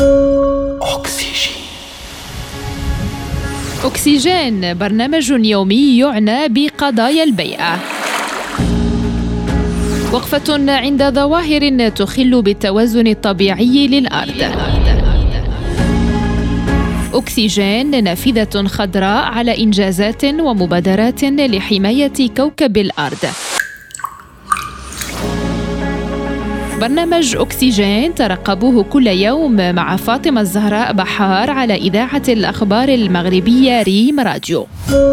أكسجين، برنامج يومي يعنى بقضايا البيئة. وقفة عند ظواهر تخل بالتوازن الطبيعي للأرض. أكسجين، نافذة خضراء على إنجازات ومبادرات لحماية كوكب الأرض. برنامج أكسجين ترقبوه كل يوم مع فاطمة الزهراء بحار على إذاعة الأخبار المغربية ريم راديو.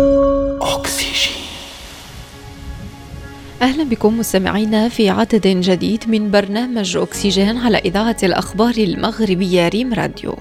أهلا بكم مستمعينا في عدد جديد من برنامج أكسجين على إذاعة الأخبار المغربية ريم راديو.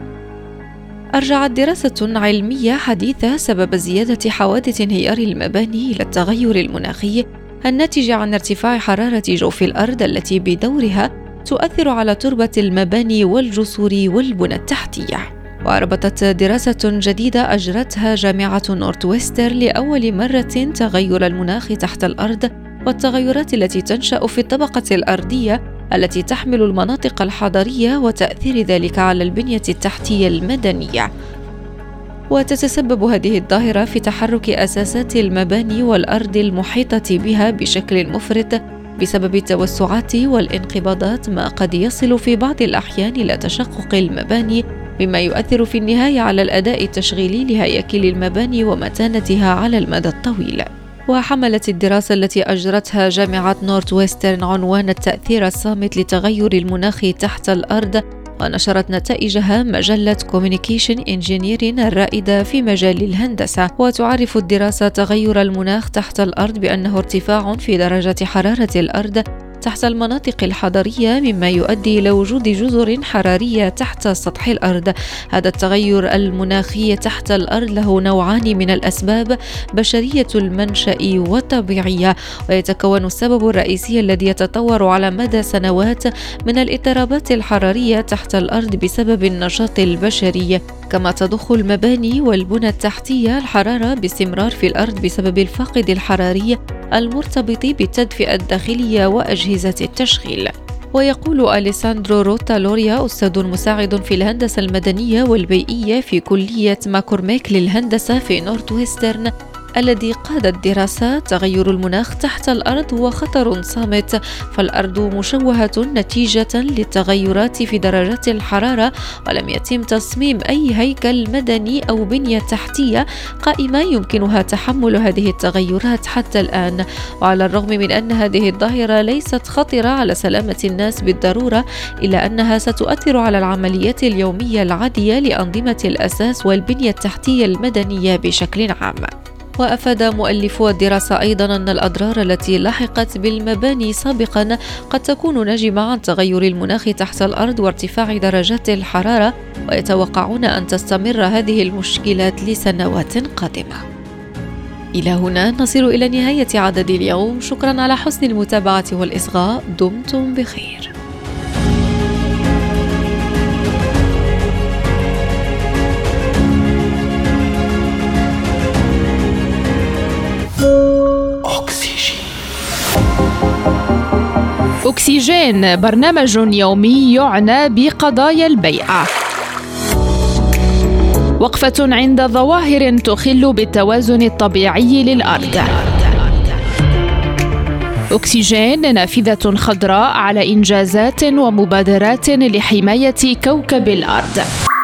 أرجعت دراسة علمية حديثة سبب زيادة حوادث انهيار المباني إلى التغير المناخي الناتج عن ارتفاع حرارة جوف الأرض التي بدورها تؤثر على تربة المباني والجسور والبنى التحتية. وربطت دراسة جديدة أجرتها جامعة نورثويستر لأول مرة تغير المناخ تحت الأرض والتغيرات التي تنشأ في الطبقة الأرضية التي تحمل المناطق الحضرية وتأثير ذلك على البنية التحتية المدنية. وتتسبب هذه الظاهرة في تحرك أساسات المباني والأرض المحيطة بها بشكل مفرط بسبب التوسعات والانقباضات، ما قد يصل في بعض الأحيان إلى تشقق المباني، مما يؤثر في النهاية على الأداء التشغيلي لهياكل المباني ومتانتها على المدى الطويل. وحملت الدراسة التي أجرتها جامعة نورثويسترن عنوان التأثير الصامت لتغير المناخ تحت الأرض، ونشرت نتائجها مجلة Communication Engineering الرائدة في مجال الهندسة. وتعرف الدراسة تغير المناخ تحت الأرض بأنه ارتفاع في درجة حرارة الأرض تحت المناطق الحضرية، مما يؤدي إلى وجود جزر حرارية تحت سطح الأرض. هذا التغير المناخي تحت الأرض له نوعان من الأسباب: بشرية المنشأ وطبيعية. ويتكون السبب الرئيسي الذي يتطور على مدى سنوات من الاضطرابات الحرارية تحت الأرض بسبب النشاط البشري، كما تضخ المباني والبنى التحتية الحرارة باستمرار في الأرض بسبب الفاقد الحراري المرتبط بالتدفئة الداخلية وأجهزة التشغيل. ويقول أليساندرو روتالوريا، أستاذ مساعد في الهندسة المدنية والبيئية في كلية ماكورميك للهندسة في نورثويسترن الذي قاد الدراسة، تغير المناخ تحت الأرض هو خطر صامت، فالأرض مشوهة نتيجة للتغيرات في درجات الحرارة، ولم يتم تصميم أي هيكل مدني أو بنية تحتية قائمة يمكنها تحمل هذه التغيرات حتى الآن. وعلى الرغم من أن هذه الظاهرة ليست خطرة على سلامة الناس بالضرورة، إلا أنها ستؤثر على العمليات اليومية العادية لأنظمة الأساس والبنية التحتية المدنية بشكل عام. وأفاد مؤلفو الدراسة أيضاً أن الأضرار التي لحقت بالمباني سابقاً قد تكون ناجمة عن تغير المناخ تحت الأرض وارتفاع درجات الحرارة، ويتوقعون أن تستمر هذه المشكلات لسنوات قادمة. إلى هنا نصل إلى نهاية عدد اليوم. شكراً على حسن المتابعة والإصغاء. دمتم بخير. أكسجين، برنامج يومي يعنى بقضايا البيئة. وقفة عند ظواهر تخل بالتوازن الطبيعي للأرض. أكسجين، نافذة خضراء على إنجازات ومبادرات لحماية كوكب الأرض.